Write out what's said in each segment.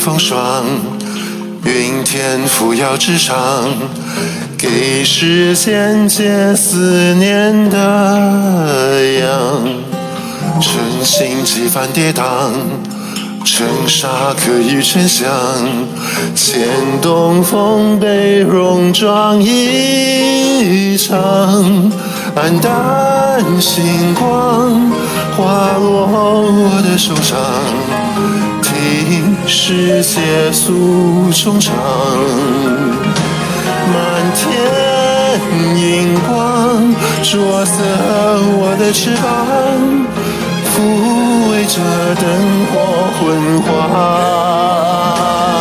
风霜，云天扶摇直上，给世间解思念的阳。晨星几番跌宕，尘沙可与沉香，牵东风被戎装一场。黯淡星光滑落我的手掌，听世界诉衷肠。满天荧光着色我的翅膀，抚慰着灯火昏黄。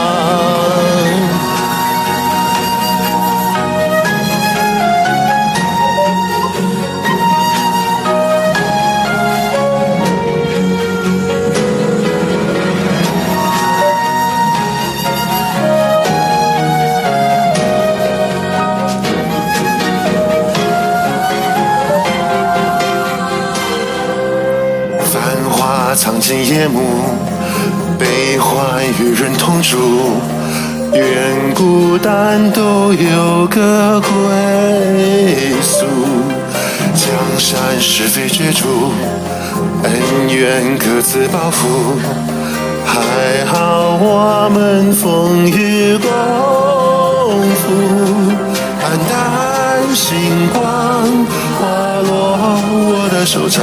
藏进夜幕，悲欢与人同住，愿孤单都有个归宿。江山是非角逐，恩怨各自包袱。还好我们风雨共赴，黯淡星光滑落我的手掌，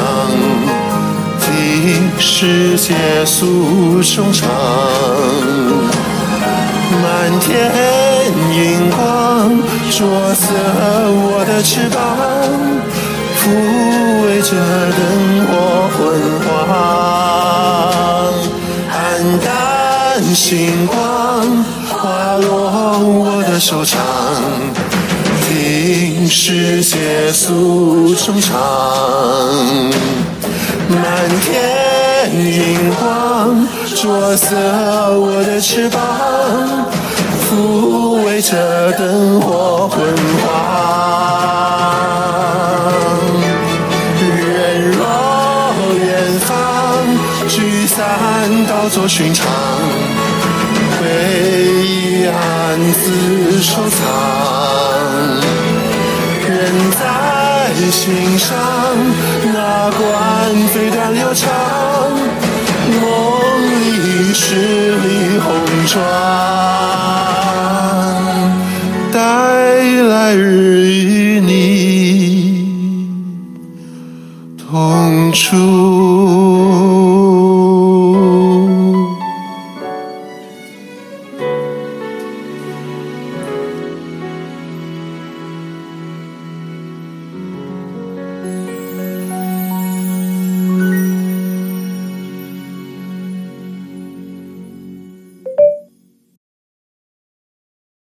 听世界诉衷肠。满天荧光着色我的翅膀，抚慰着灯火昏黄。黯淡星光滑落我的手掌，听世界诉衷肠。满天荧光着色我的翅膀，抚慰着灯火昏黄。人若远方聚散当作寻常，回忆暗自收藏。人在心上，那管飞短流长，梦里十里红妆，带来日与你同处。